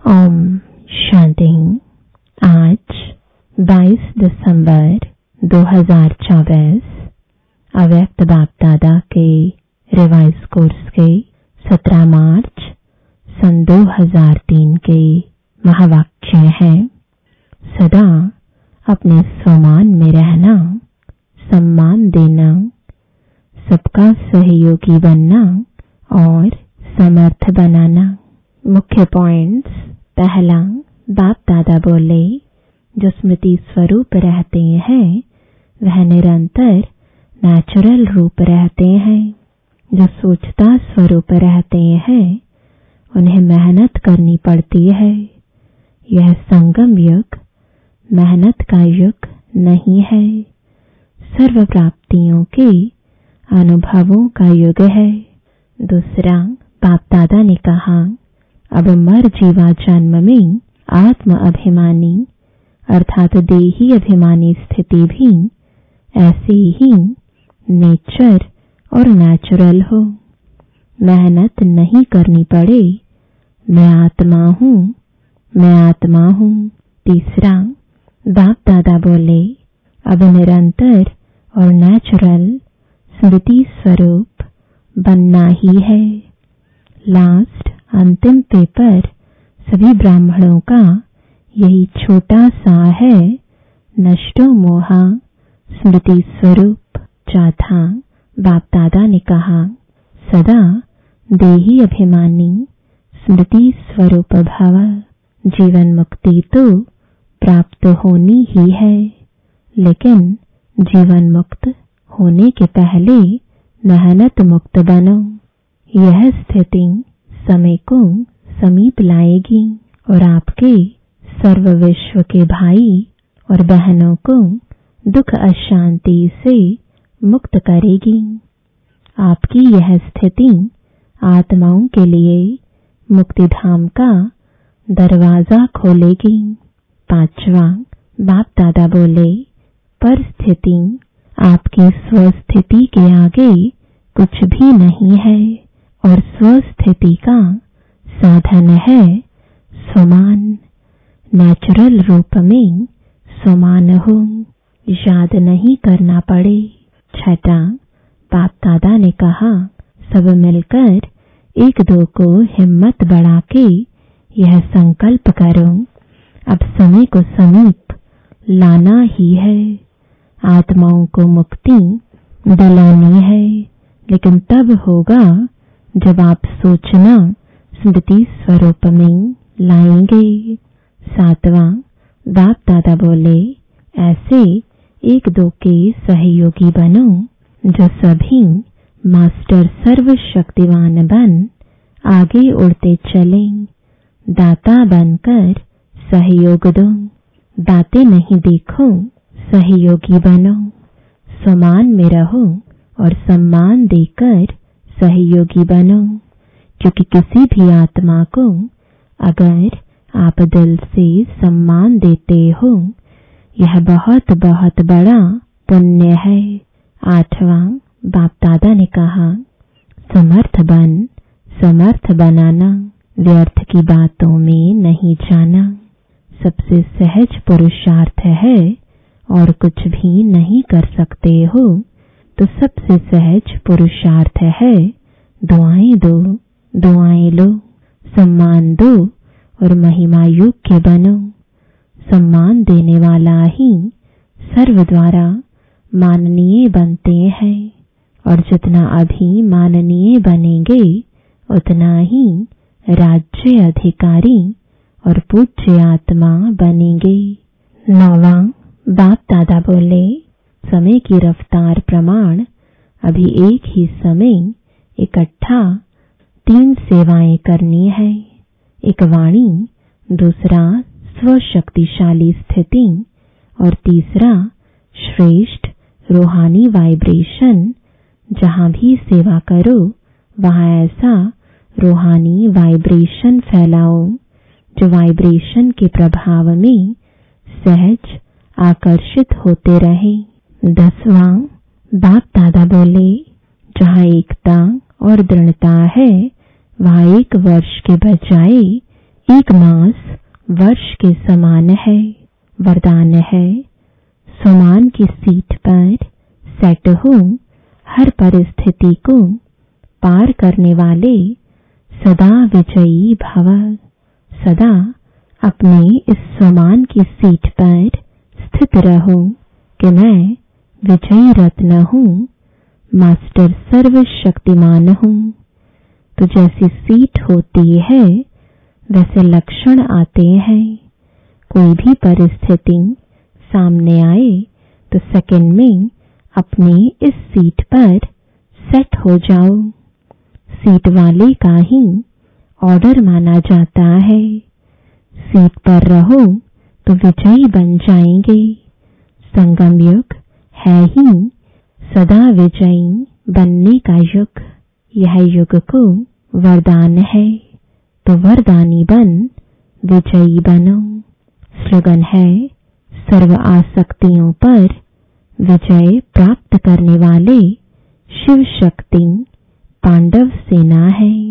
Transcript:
ओम शांति। आज 22 दिसंबर 2024 अव्यक्त बाप दादा के रिवाइज कोर्स के 17 मार्च सन 2003 के महावाक्य हैं। सदा अपने स्वमान में रहना, सम्मान देना, सबका सहयोगी बनना और समर्थ बनाना। मुख्य पॉइंट्स। पहला, बाप दादा बोले, जो स्मृति स्वरूप रहते हैं वह निरंतर नेचुरल रूप रहते हैं। जो सोचता स्वरूप रहते हैं उन्हें मेहनत करनी पड़ती है। यह संगम युग मेहनत का युग नहीं है, सर्व प्राप्तियों के अनुभवों का युग है। दूसरा, बाप दादा ने कहा, अब मर जीवा जन्म में आत्म अभिमानी अर्थात देही अभिमानी स्थिति भी ऐसी ही नेचर और नेचुरल हो। मेहनत नहीं करनी पड़े, मैं आत्मा हूँ, मैं आत्मा हूँ। तीसरा, बाप दादा बोले, अब निरंतर और नेचुरल स्मृति स्वरूप बनना ही है। लास्ट अंतिम पेपर सभी ब्राह्मणों का यही छोटा सा है, नष्टो मोहा स्मृति स्वरूप। चौथा, बाप दादा ने कहा, सदा देही अभिमानी स्मृति स्वरूप भव। जीवन मुक्ति तो प्राप्त होनी ही है, लेकिन जीवन मुक्त होने के पहले मेहनत मुक्त बनो। यह स्थिति समय को समीप लाएगी और आपके सर्व विश्व के भाई और बहनों को दुख अशांति से मुक्त करेगी। आपकी यह स्थिति आत्माओं के लिए मुक्तिधाम का दरवाजा खोलेगी। पांचवा, बाप दादा बोले, परिस्थिति आपकी स्वस्थिति के आगे कुछ भी नहीं है और स्वस्थिति का साधन है स्वमान। नेचुरल रूप में स्वमान हो, याद नहीं करना पड़े। छठा, बाप दादा ने कहा, सब मिलकर एक दो को हिम्मत बढ़ा के यह संकल्प करो, अब समय को समीप लाना ही है। आत्माओं को मुक्ति दिलानी है, लेकिन तब होगा जब आप सोचना स्मृति स्वरूप में लाएंगे। सातवां, बाप दादा बोले, ऐसे एक दो के सहयोगी बनो जो सभी मास्टर सर्वशक्तिवान बन आगे उड़ते चलें। दाता बनकर सहयोग दो, दाते नहीं देखो, सहयोगी बनो। समान में रहो और सम्मान देकर सहयोगी बनो, क्योंकि किसी भी आत्मा को अगर आप दिल से सम्मान देते हो, यह बहुत बहुत बड़ा पुण्य है। आठवां, बाप दादा ने कहा, समर्थ बन, समर्थ बनाना, व्यर्थ की बातों में नहीं जाना। सबसे सहज पुरुषार्थ है और कुछ भी नहीं कर सकते हो तो सबसे सहज पुरुषार्थ है दुआएं दो, दुआएं लो, सम्मान दो और महिमा योग्य बनो। सम्मान देने वाला ही सर्व द्वारा माननीय बनते हैं और जितना अभी माननीय बनेंगे उतना ही राज्य अधिकारी और पूज्य आत्मा बनेंगे। नौवां, बाप दादा बोले, समय की रफ्तार प्रमाण अभी एक ही समय इकट्ठा 3 सेवाएं करनी है। एक वाणी, दूसरा स्वशक्तिशाली स्थिति और तीसरा श्रेष्ठ रूहानी वाइब्रेशन। जहां भी सेवा करो वहां ऐसा रूहानी वाइब्रेशन फैलाओ जो वाइब्रेशन के प्रभाव में सहज आकर्षित होते रहे। 10वां, बाप दादा बोले, जहाँ एकता और दृढ़ता है वहाँ 1 वर्ष के बजाय एक मास वर्ष के समान है। वरदान है, समान की सीट पर सेट हो, हर परिस्थिति को पार करने वाले सदा विजयी भव। सदा अपने इस समान की सीट पर स्थित रहो कि मैं विजयी रत्न हूँ, मास्टर सर्वशक्तिमान हूँ। तो जैसी सीट होती है वैसे लक्षण आते हैं। कोई भी परिस्थिति सामने आए तो सेकंड में अपनी इस सीट पर सेट हो जाओ। सीट वाले का ही ऑर्डर माना जाता है। सीट पर रहो तो विजयी बन जाएंगे। संगम युग है ही सदा विजयी बनने का युग। यह युग को वरदान है, तो वरदानी बन विजयी बनो। स्लोगन है, सर्व आसक्तियों पर विजय प्राप्त करने वाले शिव शक्ति पांडव सेना है।